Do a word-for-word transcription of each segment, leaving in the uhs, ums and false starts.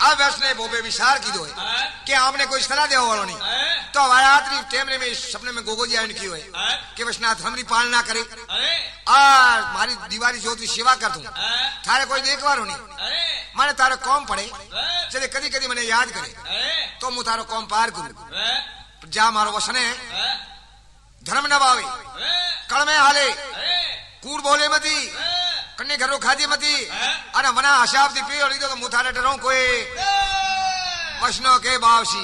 अब उसने बोबे विचार की दो कि हमने कोई सलाह दे वालों नहीं तो हमारा आदमी टेमरे में सपने में गोगो जी आयन की हुए कि वैष्णनाथ हमारी पालना करे और हमारी दीवारी ज्योति सेवा कर दूं थारे कोई देखवार होनी माने तारे कौम पड़े चले कदी कदी मैंने याद करे तो मु तारो कौम पार करूं जा मारो वसने धर्म नभावे कल में हाले कूड़ बोले मती कन्ने घरों खादी मती अरे मना आशाब दी पी और तो मुथारे डरों कोई वसनों के बावसी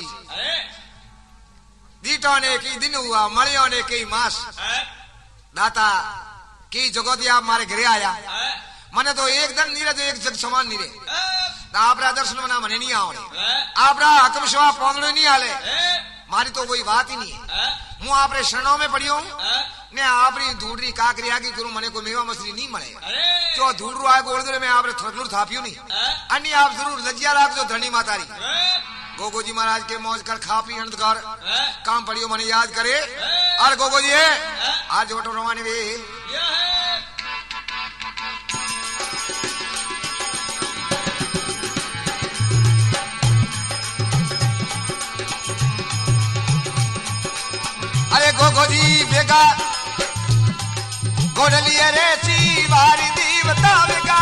दीटों ने की दिन हुआ मलियों ने की मास दाता की जगह दिया आप मारे घरे आया मने तो एक दिन नीरे तो एक जग समान नीरे आपरा दर्शन मना मने नहीं आओ आपरा हकम शवा पौंगड़ो नहीं आले मारी तो कोई बात ही नहीं है हूँ आपरे शरणों में पड़ी हूँ ने आपरी धूड़ी काकरी आगी करूं मने को मेवा मछली नहीं मले जो धूड़रू आए गोलदरे में आपरे थरलूर थापियो नहीं अन्य आप जरूर लज्जा राख जो धरनी मातारी गोगो जी महाराज के मौज कर खा पी अंधकार काम पड़ियो मने याद करे और गोगो जी आज वटो रवानी वे अरे गोगो जी बेगा घोड़लिए रे शिवारी दीवता बेगा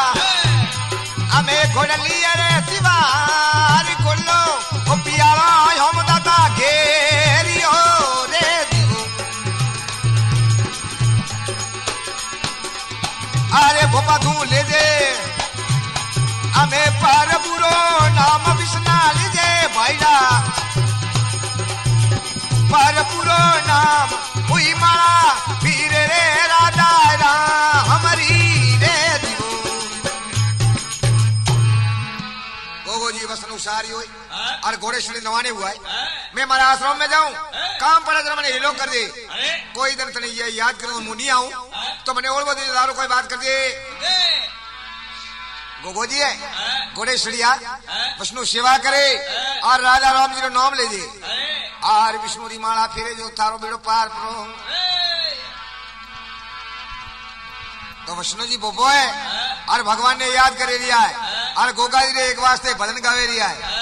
हमें घोड़लिए रे शिवारी कोल्लो ओ पियाला हम दाता घेरियो रे दिगो अरे भोपा तू ले जे हमें पर बुरो नाम विष्णा ले जे भाईला पर पुरो नाम हुई मारा फिर रे राधा राम हमारी रे दिवो गोगो जी बस अनुसारी हुई और घोड़े श्री नवाने हुआ है मैं मारा आश्रम में जाऊं काम पड़ा जरा मैंने हिलो कर दे कोई दिन तने ये याद करूं मुंह नहीं आऊं तो मैंने और बोले दारू कोई बात कर दे गोगो जी है घोड़े श्रीया विष्णु सेवा करे और राजा राम जी का नाम ले दे और विष्णु री माला फेरे जो थारो बेड़ो पार परो तो विष्णु जी बोबो है और भगवान ने याद करे लिया है और गोगा जी ने एक वास्ते भजन गावे लिया है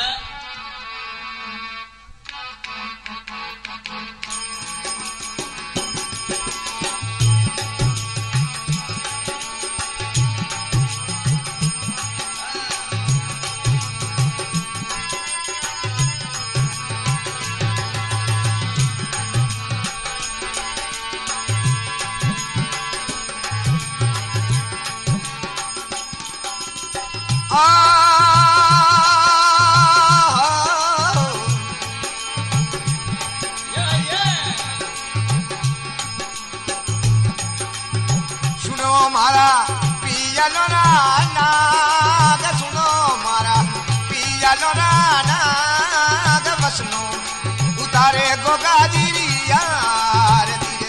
उतारे गोगा जी यार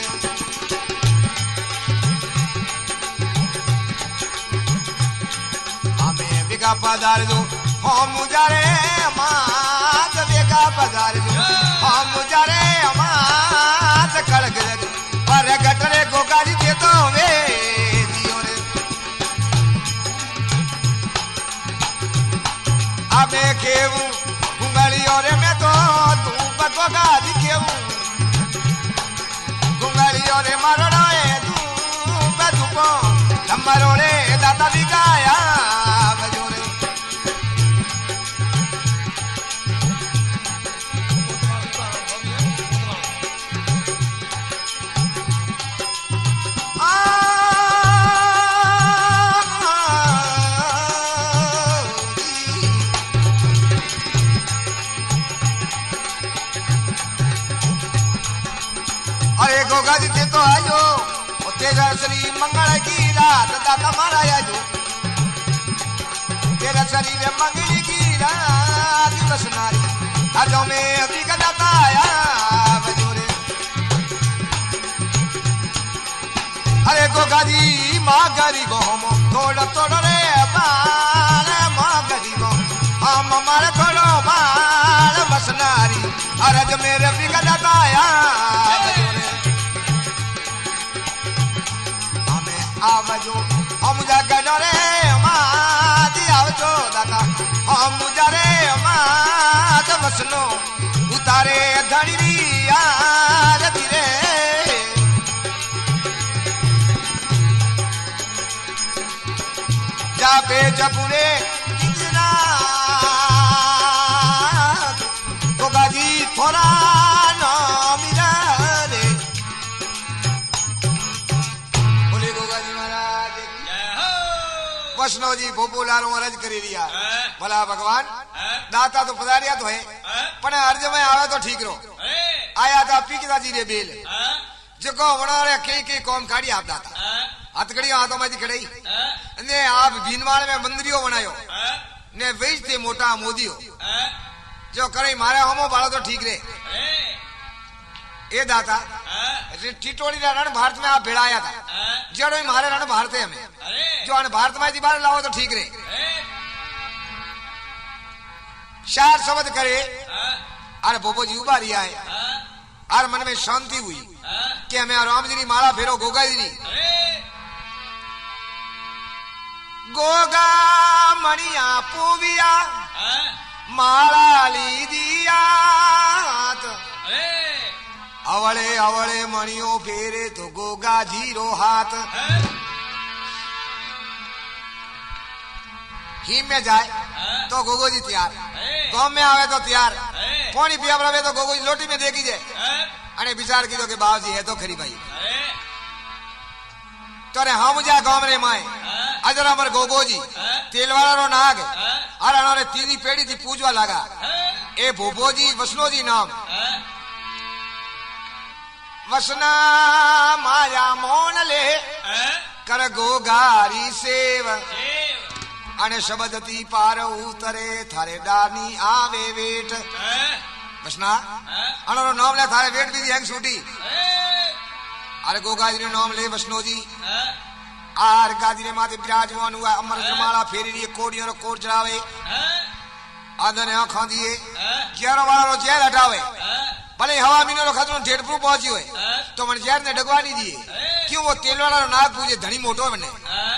हमें बिगा पधार दो हम मुजारे मात बेगा पधार दो हम मुजारे मात खड़क पर गटरे गोगा जी दे तो वे हमें खेवू गुंगली और मैं तो तू गोगा दिखेऊ गुंगली और मरड़ा है तू बदुपो नंबरोड़े दाता बिगाया बजोरे गोगा जी ते तो आयो तेरा शरीर मंगल की रात दाता मारा आयो तेरा शरीर मंगल की रात बसनारी हजों में अभी का दाता आया बजोरे अरे गोगा जी माँ गरीबो हम थोड़ा थोड़ा रे बाल माँ गरीबो हम हमारे थोड़ो बाल बसनारी अरे जो मेरे अभी का दाता आया आवजो हम जाके डरे मादी आवजो दाता हम जारे वसनो उतारे धनी आरती रे जापे जपुरे गोगा जी थोड़ा नामिरा रे बोले गोगा जी महाराज वैष्णव जी भोपो लारो अर्ज करी दिया भला भगवान दाता तो पधारिया तो है पण अर्ज में आवे तो ठीक रो आया था पीकदा जी रे बेल जको वणा रे कई कई कौम काढ़ी आप दाता हथकड़ी हाथों में खड़ई ने आप भीनवाड़ में मंदिरियो बनायो ने वेच थे मोटा मोदियो जो करे मारे हमो बालो तो ठीक रे ए दाता टिटोड़ी रण भारत में आप भिड़ाया था जड़ो ही मारे रण भारत है हमें जो अन भारत में जी बार लाओ तो ठीक रे चार शब्द करे अरे बोबो जी उबारी आए और मन में शांति हुई कि हमें राम जी की माला फेरो गोगा जी गोगा मणिया पूविया माला ली दिया अवले अवले मणियों फेरे तो गोगा जीरो हाथ ही में जाए तो गोगो जी तैयार गांव में आवे तो तैयार पानी पिया रहे तो गोगो जी लोटी में देखी जाए अरे विचार की तो के बाबू जी है तो खरी भाई तो रे हम जा गांव रे माए अजर अमर गोगो जी तेलवाड़ा रो नाग अरे अनारे तीनी पेड़ी थी पूजवा लगा ए भोपो जी वसनो जी नाम वसना माया मोन ले कर गोगारी सेव अने शब्दती पार उतरे थारे डानी आवे वेट वसना अनारो नाम ले थारे वेट भी हैंग छूटी अरे गोगा जी ने नाम ले वसनो जी आर गादी ने माते विराजमान हुआ अमर जमाला फेरी लिए कोड़ियों रो कोड़ चढ़ावे आदर ने आंखों दिए ग्यारह वाला रो जहर हटावे भले हवा मीनो रो खतरो डेढ़ प्रू पहुंची हुए तो मन जहर ने डगवा नहीं दिए क्यों वो तेल वाला रो नाग पूजे धनी मोटो बने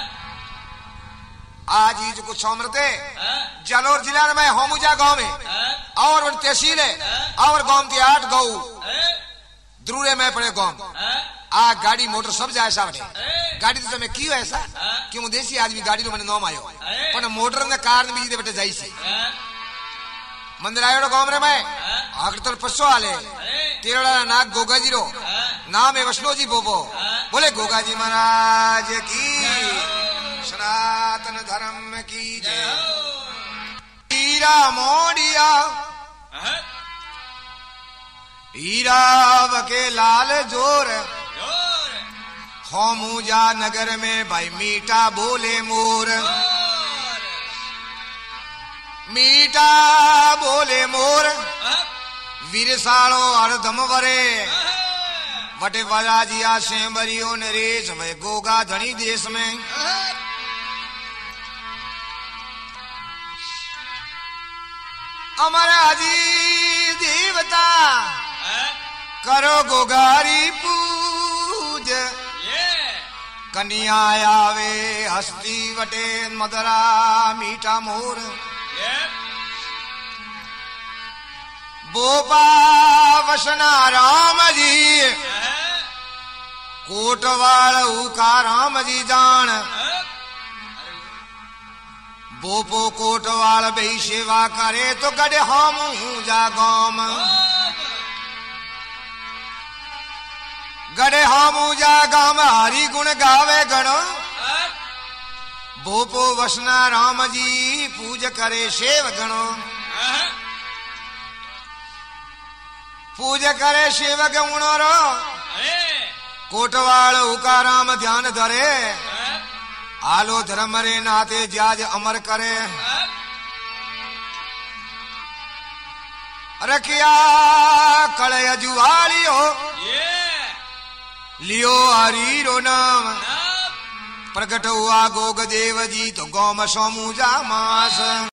आज ही जो कुछ अमृते जालोर जिला में होमुजा गांव में और वन तहसील है और गांव के आठ गौ द्रूरे में पड़े गांव आ गाड़ी मोटर सब जाए सामने गाड़ी तो समय क्यों ऐसा क्यों देसी आदमी गाड़ी रो मैंने नाम आयो पर मोटर ने कार में बीजे बेटे जाई सी मंदिर आयो गांव रे मैं आगतल पसो आले तेरा नाग गोगा जी रो नाम है वैष्णो जी बोबो बोले गोगा जी महाराज की सनातन धर्म की जय हीरा मोडिया हीरा वके लाल जोर होमुजा नगर में भाई मीठा बोले मोर मीठा बोले मोर वीरसालो अर्धम वरे वटे वराजिया से बरियो नरेश में गोगा धनी देश में अमर अजी देवता करो गोगारी पूज कन्या आवे हस्ती वटे मदरा मीठा मोर बोपा वसना राम जी कोटवाल उका राम जी जान बोपो कोटवाल बही सेवा करे तो गड़े हम जा गाम गड़े हम जा गाम हरि गुण गावे गण भोपो वसना राम जी पूज करे सेव गणो पूज करे सेव गुणो रो कोटवाल उका राम ध्यान धरे आलो धर्म रे नाते जाज अमर करे रखिया कलय जुआलियो लियो हरि रो नाम प्रकट हुआ गोग देव जी तो गौम सोमू जा मास।